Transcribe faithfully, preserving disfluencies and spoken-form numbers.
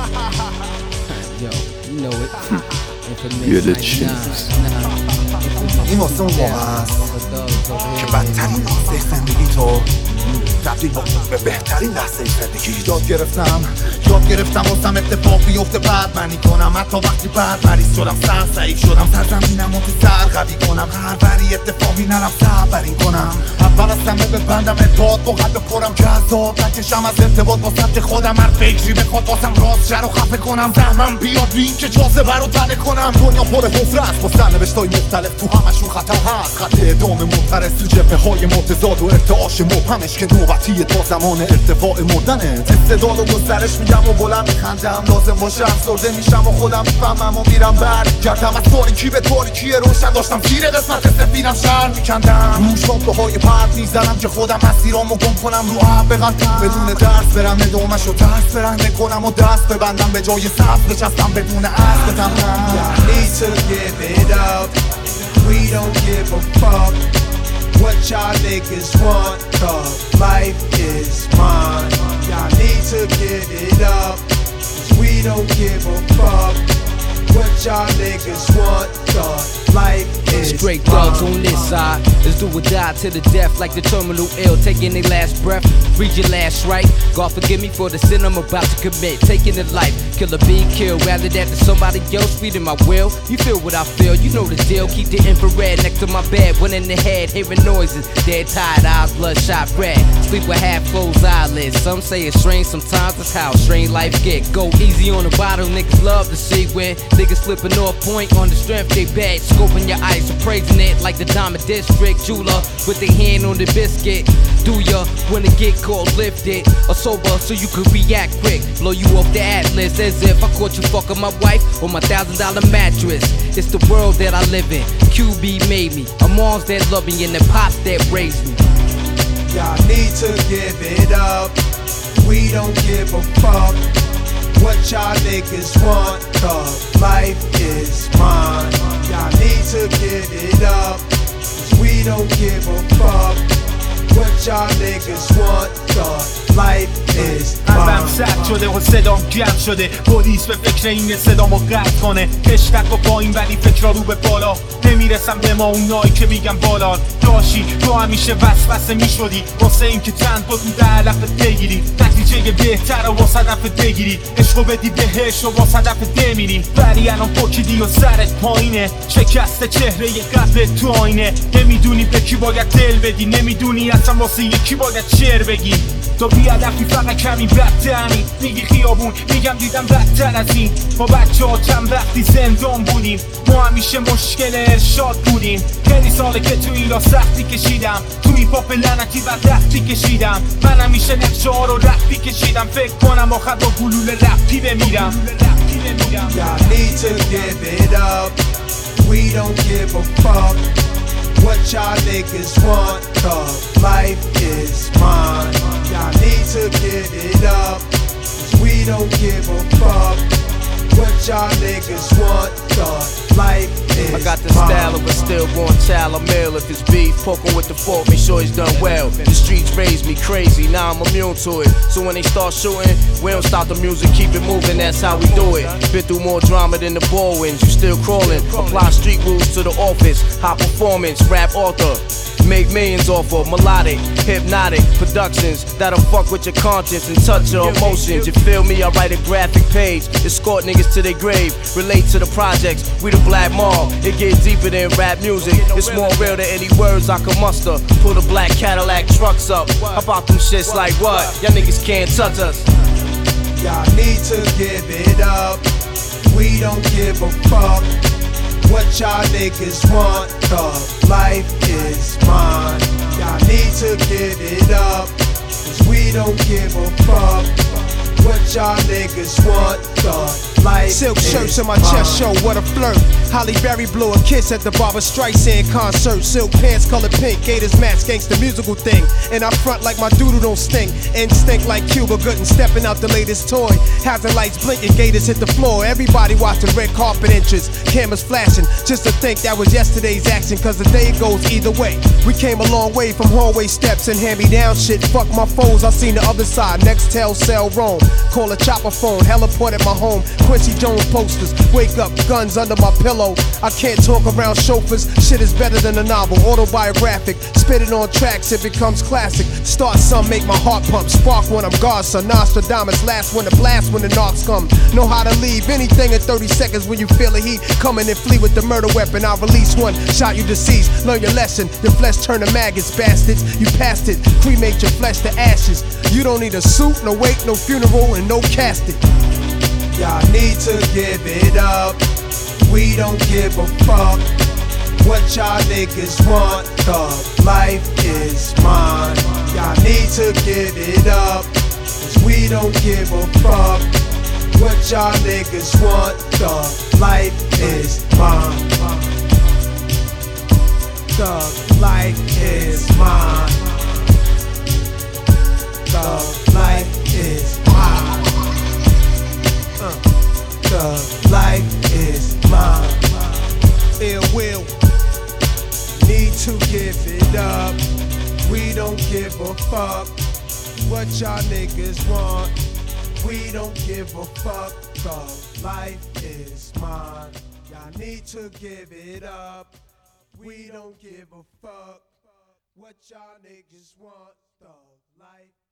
Yo, you know it. You're the chiefs. این واسه اون موقع است که بدترین لحظه زندگی تو تبدیل به بهترین لحظه زندگی. یاد گرفتم یاد گرفتم واسم اتفاق بیفته بعد منی کنم، حتی وقتی بعد مریض شدم سر ضعیف شدم سرزمینم و تو سر قوی کنم، هر بری اتفاقی نرم سبرین کنم، اول از همه ببندم اتحاد با قلب پرم که عذاب نکشم از ارتباط با سبت خودم، هر فکری بخواد واسم راست شر و خفه کنم، زحمم بیاد بین که جاذبه رو تنه کنم. دنیا پر حفره است با سرنوشتای مختلف، تو همشون خطر هست، خط اعدام منقرض تو جبهه های متضاد و ارتعاش مبهمش که نوبتیه تا زمان ارتفاع مردنه. استعداد و گسترش میگم و بلند میخندم، لازم باشه افسرده میشم و خودم میفهمم و میرم برگردم از تاریکی به تاریکی روشن، داشتم زیر قسمت سفینم شهر میکندم، روش رابطه های پرد میزنم که خودم مسیرامو گم کنم، رو عب بقدم بدون درس برم ندومش و ترس برنده کنم و دست ببندم به جای صف بچستم بدون عرض بتمنم. Need to give it up, we don't give a fuck what y'all niggas want, cause life is mine. Y'all need to give it up, cause we don't give a fuck what y'all niggas want, cause life is straight thugs on this side. Let's do or die to the death like the terminal ill, taking their last breath. Read your last right. God forgive me for the sin I'm about to commit. Taking the life, killer be killed. Rather that than somebody else feeding my will. You feel what I feel, you know the deal. Keep the infrared next to my bed. One in the head, hearing noises. Dead tired eyes, bloodshot red. Sleep with half closed eyelids. Some say it's strange, sometimes it's how strange life get. Go easy on the bottle, niggas love to see when niggas slipping off point on the strength they bad. Scoping your ice, appraising it like the Diamond District jeweler with their hand on the biscuit. Do ya wanna get caught lifted or sober so you can react quick? Blow you off the atlas as if I caught you fucking my wife on my thousand dollar mattress. It's the world that I live in. Q B made me. A moms that love me and the pops that raised me. Y'all need to give it up. We don't give a fuck what y'all niggas want, cause life is mine. Y'all need to give it up, cause we don't give a fuck what y'all niggas want, cause life is قلبم سرد شده و صدام گرم شده، پلیس به فکر اینه صدامو قطع کنه، کشتک و پایین ولی فکرها رو به بالا، نمیرسم به ما اونایی که میگم بالا داشی، تو همیشه وسوسه میشدی واسه این که چند با تو در لفت بگیری، نتیجه بهتر و واسه دفت بگیری، عشقو بدی بهش و واسه دفت بمیری، ولی الان پکیدی و سرت پایینه، شکست چهره ی قبل تو آینه، نمیدونی به کی باید دل بدی، نمیدونی اصلا واسه یکی باید شعر بگی، تو بیادفی فقط کمی بدترمی، میگی خیابون میگم دیدم بدتر از این، ما بچه ها چند وقتی زندان بودیم، ما همیشه مشکل ارشاد بودیم، خیلی ساله که تو ایران سختی کشیدم، تو هیپ هاپ لعنتی بدبختی کشیدم، من همیشه نقشه ها رو رفتی کشیدم، فکر کنم آخر با گلوله رفتی بمیرم. Y'all need to give it up, we don't give a fuck what y'all niggas want, cause life is mine. Y'all need to give it up, cause we don't give a fuck what y'all niggas want, cause life is I got the style of a stillborn child, I'm ill. If it's beef, poking with the fork, make sure he's done well. The streets raised me crazy, now I'm immune to it. So when they start shooting, we don't stop the music, keep it moving, that's how we do it. Been through more drama than the Baldwins, you still crawling. Apply street rules to the office, high performance, rap author. Make millions off of melodic, hypnotic productions that'll fuck with your conscience and touch your emotions. You feel me? I write a graphic page, escort niggas to their grave, relate to the projects. We the Black Mob. It gets deeper than rap music. It's more real than any words I can muster. Pull the black Cadillac trucks up. How about them shits like what? Y'all niggas can't touch us. Y'all need to give it up. We don't give a fuck what y'all niggas want, cause life is mine. Y'all need to give it up, cause we don't give a fuck what y'all niggas want, cause life Silk is shirts on my mine. chest show, what a flirt. Holly Berry blew a kiss at the Barbra Streisand concert. Silk pants colored pink, Gators match, gangsta musical thing. And I front like my doodle don't stink. Instinct like Cuba Gooding, stepping out the latest toy. Hazard lights blinking, Gators hit the floor. Everybody watching red carpet entrance, cameras flashing. Just to think that was yesterday's action, cause the day goes either way. We came a long way from hallway steps and hand-me-down shit. Fuck my foes, I seen the other side, next tell, sell, roam. Call a chopper phone, heliport at my home. Quincy Jones posters, wake up, guns under my pillow. I can't talk around chauffeurs, shit is better than a novel. Autobiographic, spit it on tracks, it becomes classic. Start some, make my heart pump, spark when I'm God, son. Nostradamus, last one to blast when the knocks come. Know how to leave anything in thirty seconds when you feel the heat coming and flee with the murder weapon. I'll release one, shot you deceased. Learn your lesson, your flesh turn to maggots, bastards. You passed it, cremate your flesh to ashes. You don't need a suit, no wake, no funeral, and no casket. Y'all need to give it up. We don't give a fuck what y'all niggas want. The life is mine. Y'all need to give it up, cause we don't give a fuck what y'all niggas want. The life is mine. The life is mine. The life is mine. Uh, the life is mine. Ill will. Need to give it up. We don't give a fuck what y'all niggas want. We don't give a fuck. The life is mine. Y'all need to give it up. We don't give a fuck what y'all niggas want. The life